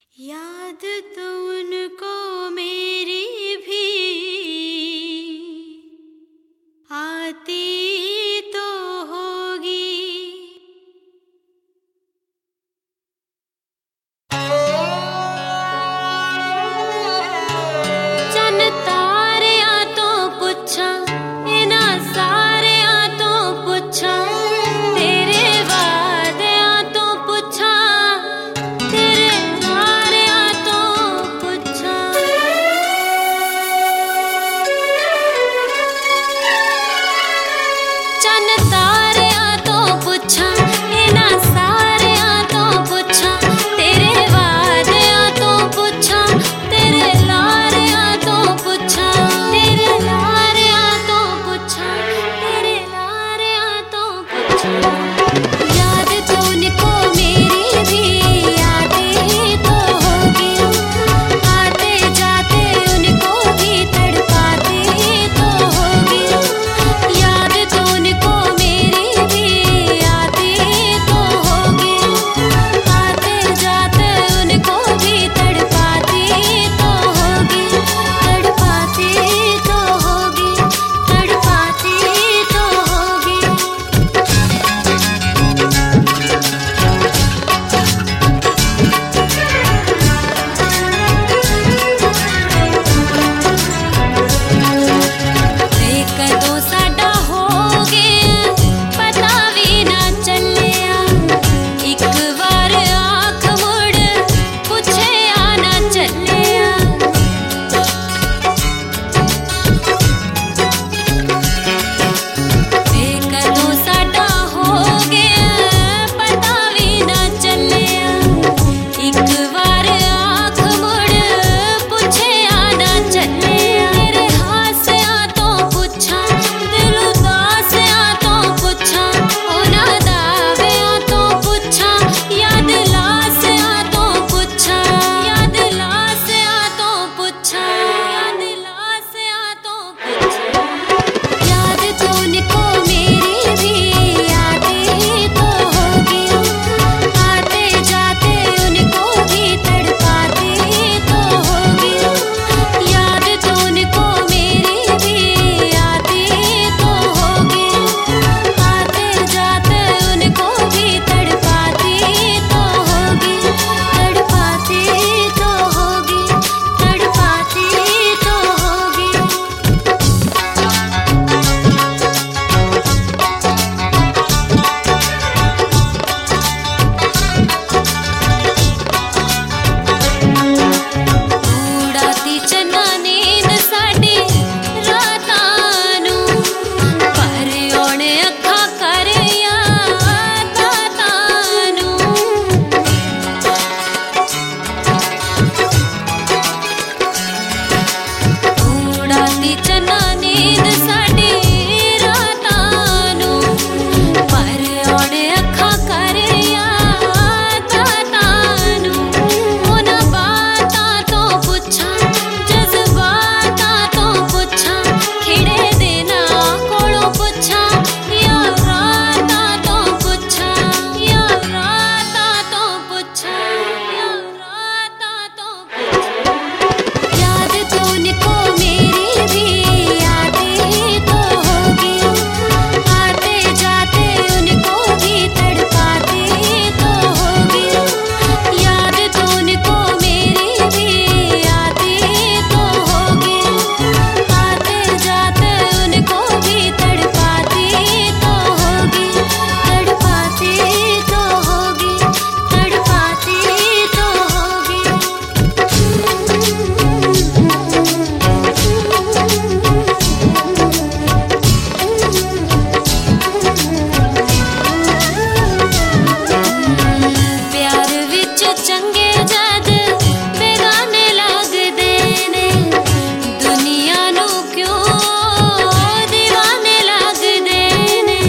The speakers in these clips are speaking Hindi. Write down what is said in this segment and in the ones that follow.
याद तो उनको मेरी भी आती तो होगी। चन तारिया तो पुछा इना सारिया तो पुछा तेरे वादिया तो पुछा तेरे हारिया तो पुछा। चन तारिया तो पुछा इना सारिया तो पुछा तेरे वादिया तो पुछा तेरे लारिया तो पुछा तेरे लारिया तो पुछा तेरे लारिया तो पुछा। याद तो उनको मेरी भी आती तो होगी, आते जाते उनको भी तड़पाती तो होगी। याद तो उनको मेरी भी आती तो होगी, आते जाते उनको भी तड़पाती तो होगी, तड़पाती तो होगी, तड़पाती तो होगी। कदों साडा हो गया पता भी ना चलिया, एक बार आँख मुड़ पुछे आना चलिया। कदों साडा हो गया पता भी ना चलिया, एक बार आँख मुड़ पुछे आना चलिया। तेरे हासिया तो पुछा दिल उदासिया तो पुछा ओना दाविया तो पुछा याद लासिया तो पुछा याद लासिया तो पुछा याद लासिया तो पुछा। याद तो उनको मेरी भी आती तो होगी, आते जाते उनको भी तड़पाती तो होगी। याद तो उनको मेरी भी आती तो होगी, आते जाते उनको भी तड़पाती तो होगी, तड़पाती तो होगी, तड़पाती तो होगी। उड़ाती चन्ना नींद साडी रातां नूं, पर ओणे अखां कर याद तां नूं। उड़ाती चन्ना नींद साडी रातां नूं, पर ओणे अखां कर याद तां नूं। ओना बातां तो पुछा जज़्बातां तो पुछा खिड़े देना कोलों पुछा या रातां तो पुछा या रातां तो पुछा या रातां तो पुछा। याद तो उनको मेरी भी आती तो होगी, आते जाते उनको भी तड़पाती तो होगी। याद तो उनको मेरी भी आती तो होगी, आते जाते उनको भी तड़पाती तो होगी, तड़पाती तो होगी, तड़पाती तो होगी। प्यार विच चंगे जद बेगाने लगदे ने, दुनिया नूं क्यों दीवाने लगदे ने।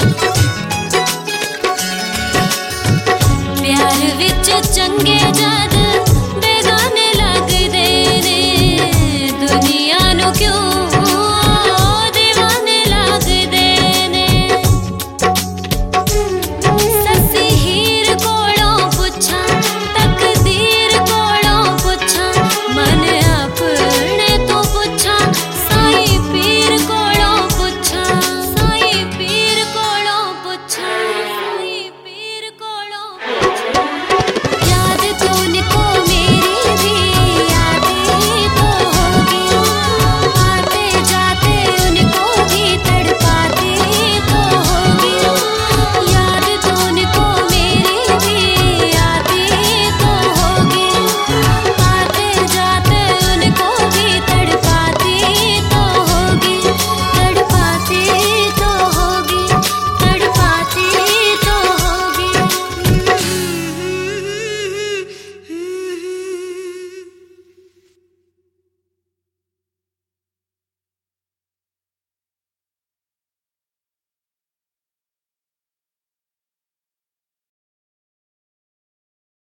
प्यार विच चंगे जद